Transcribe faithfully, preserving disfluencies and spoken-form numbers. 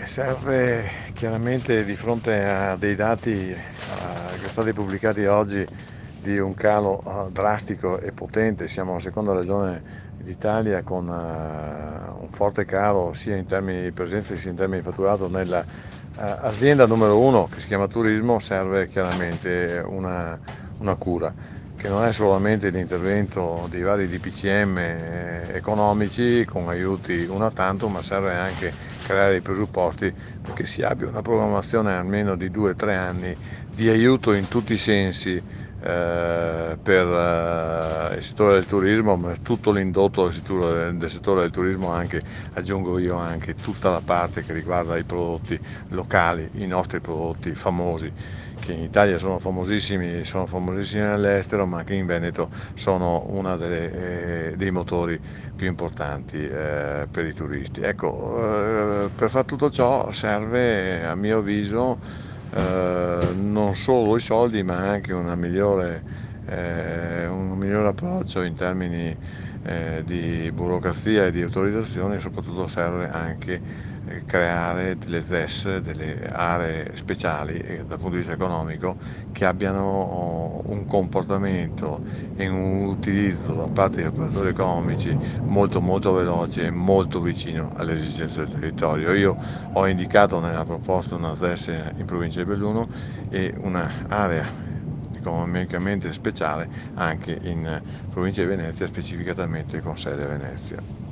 serve chiaramente di fronte a dei dati eh, che sono stati pubblicati oggi di un calo eh, drastico e potente. Siamo la seconda regione d'Italia con eh, un forte calo sia in termini di presenza sia in termini di fatturato nella eh, azienda numero uno che si chiama turismo. Serve chiaramente una, una cura che non è solamente l'intervento dei vari D P C M eh, economici con aiuti una tantum, ma serve anche creare i presupposti perché si abbia una programmazione almeno di due o tre anni di aiuto in tutti i sensi eh, per eh, il settore del turismo, ma tutto l'indotto del settore, del settore del turismo, anche, aggiungo io, anche tutta la parte che riguarda i prodotti locali, i nostri prodotti famosi, che in Italia sono famosissimi, sono famosissimi all'estero, ma che in Veneto sono uno eh, dei motori più importanti eh, per i turisti. Ecco, eh, per fare tutto ciò serve, a mio avviso, eh, non solo i soldi, ma anche una migliore, eh, un migliore approccio in termini eh, di burocrazia e di autorizzazione. E soprattutto serve anche eh, creare delle Z E S, delle aree speciali eh, dal punto di vista economico, che abbiano oh, un comportamento e un utilizzo da parte degli operatori economici molto molto veloce e molto vicino alle esigenze del territorio. Io ho indicato nella proposta una Z E S in provincia di Belluno e un'area economicamente speciale anche in provincia di Venezia, specificatamente con sede a Venezia.